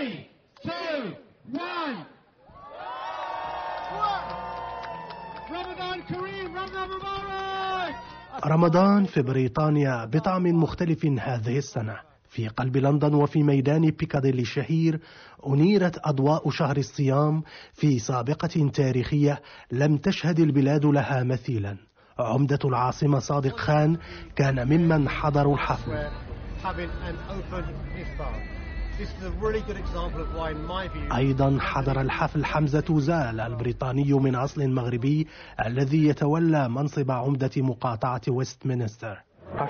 3, 2, 1. رمضان كريم، رمضان مبارك. رمضان في بريطانيا بطعم مختلف هذه السنة. في قلب لندن وفي ميدان بيكاديلي الشهير أنيرت أضواء شهر الصيام في سابقة تاريخية لم تشهد البلاد لها مثيلا. عمدة العاصمة صادق خان كان ممن حضروا الحفل. أيضا حضر الحفل حمزة زال البريطاني من أصل مغربي الذي يتولى منصب عمدة مقاطعة ويستمنستر.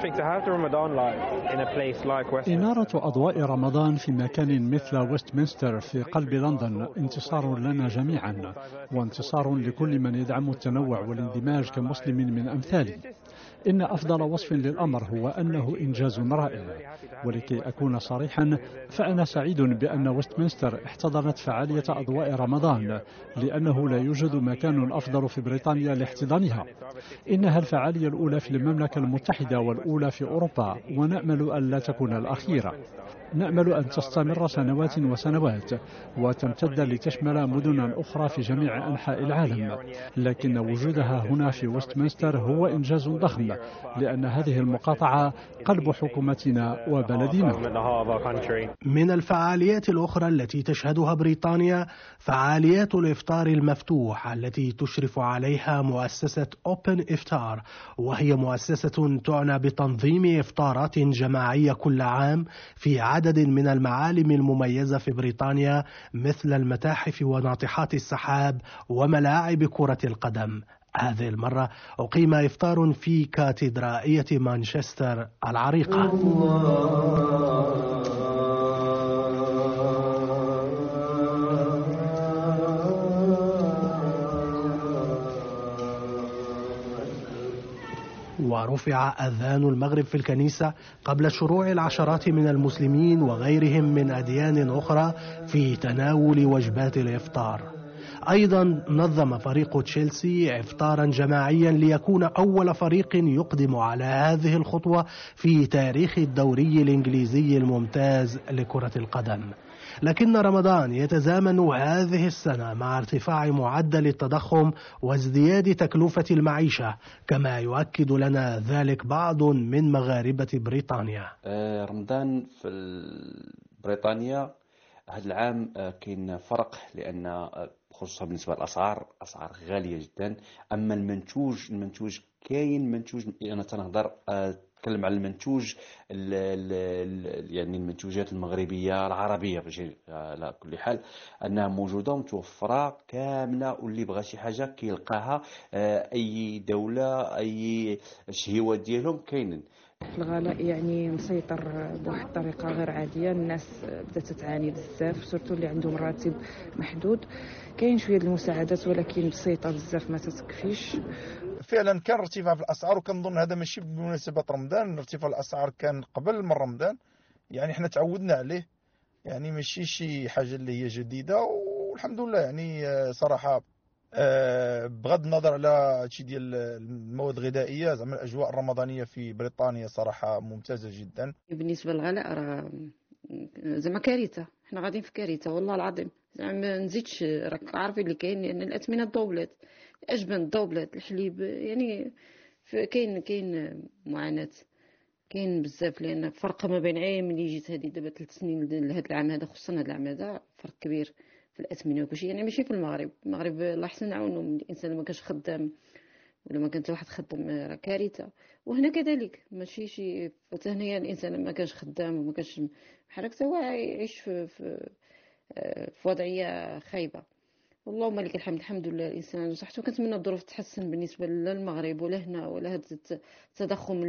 إنارة أضواء رمضان في مكان مثل ويستمنستر في قلب لندن انتصار لنا جميعا، وانتصار لكل من يدعم التنوع والاندماج كمسلم من أمثالي. إن أفضل وصف للأمر هو أنه إنجاز رائع. ولكي أكون صريحا فأنا سعيد بأن ويستمنستر احتضنت فعالية أضواء رمضان، لأنه لا يوجد مكان أفضل في بريطانيا لاحتضانها. إنها الفعالية الأولى في المملكة المتحدة والأولى في أوروبا، ونأمل أن لا تكون الأخيرة. نأمل أن تستمر سنوات وسنوات وتمتد لتشمل مدنا أخرى في جميع أنحاء العالم، لكن وجودها هنا في ويستمنستر هو إنجاز ضخم، لأن هذه المقاطعة قلب حكومتنا وبلدنا. من الفعاليات الأخرى التي تشهدها بريطانيا فعاليات الإفطار المفتوح التي تشرف عليها مؤسسة أوبن إفطار، وهي مؤسسة تعنى بتنظيم إفطارات جماعية كل عام في عدد من المعالم المميزة في بريطانيا مثل المتاحف وناطحات السحاب وملاعب كرة القدم. هذه المرة أقيم إفطار في كاتدرائية مانشستر العريقة. ورفع أذان المغرب في الكنيسة قبل شروع العشرات من المسلمين وغيرهم من أديان أخرى في تناول وجبات الإفطار. أيضا نظم فريق تشيلسي إفطارا جماعيا ليكون أول فريق يقدم على هذه الخطوة في تاريخ الدوري الإنجليزي الممتاز لكرة القدم. لكن رمضان يتزامن هذه السنة مع ارتفاع معدل التضخم وازدياد تكلفة المعيشة، كما يؤكد لنا ذلك بعض من مغاربة بريطانيا. رمضان في بريطانيا هذا العام كاين فرق، لأن خصوصا بالنسبة للأسعار، أسعار غالية جدا. أما المنتوج كاين منتوج، أنا تنهضر نتكلم على المنتوج يعني المنتوجات المغربية العربية على كل حال أنها موجودة ومتوفرة كاملة، واللي بغى شي حاجة كيلقاها. أي دولة أي شهيوات ديالهم كاينين. الغلاء يعني مسيطر بواحد الطريقه غير عاديه، الناس بدات تعاني بزاف، سورتو اللي عندهم راتب محدود. كاين شويه المساعدات ولكن بسيطه بزاف ما تكفيش. فعلا كان ارتفاع في الاسعار، وكنظن هذا ماشي بمناسبه رمضان. ارتفاع الاسعار كان قبل من رمضان، يعني احنا تعودنا عليه، يعني ماشي شي حاجه اللي هي جديده، والحمد لله. يعني صراحه بغض النظر على شي ديال المواد الغذائيه، زعما الاجواء الرمضانيه في بريطانيا صراحه ممتازه جدا. بالنسبه للغلاء راه زعما كارثه، حنا غاديين في كارثه والله العظيم. زعما ما نزيدش، راك عارفين اللي كاين، لان الاثمنه دوبلات، الاجبن دوبلات، الحليب يعني كاين معاناه، كاين بزاف. لان فرق ما بين عام اللي جيت هذه دابا 3 سنين لهذا العام هذا، خصوصا هذا العام هذا فرق كبير في الاثمنه وكلشي. يعني ماشي في المغرب الله يحسن نعاونو، الانسان ما كانش خدام ولا ما كانت واحد خدام راه كارثه. وهنا كذلك ماشي شي فتهنيا، الانسان ما كانش خدام وما كانش بحال هكا هو يعيش في وضعيه خايبه. اللهم لك الحمد، الحمد لله الانسان صحته. كنتمنى الظروف تتحسن بالنسبه للمغرب ولا هنا ولا هذا التضخم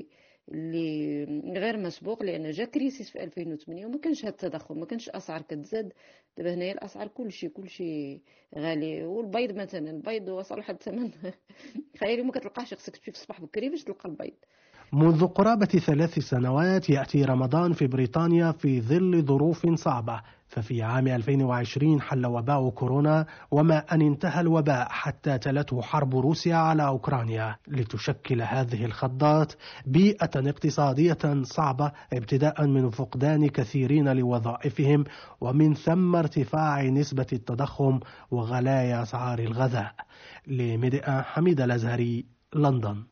اللي غير مسبوق، لان جا كريسيس في 2008 وما كانش هذا التضخم، ما كانش اسعار كتزاد. دابا هنايا الاسعار كلشي غالي. والبيض مثلا، البيض وصل لحد الثمن خيالي، ما كتلقاهش، خصك تمشي في الصباح بكري باش تلقى البيض. منذ قرابة 3 سنوات يأتي رمضان في بريطانيا في ظل ظروف صعبة، ففي عام 2020 حل وباء كورونا، وما أن انتهى الوباء حتى تلته حرب روسيا على أوكرانيا، لتشكل هذه الخضات بيئة اقتصادية صعبة، ابتداء من فقدان كثيرين لوظائفهم، ومن ثم ارتفاع نسبة التضخم وغلاء أسعار الغذاء. لميديا، حميد الأزهري، لندن.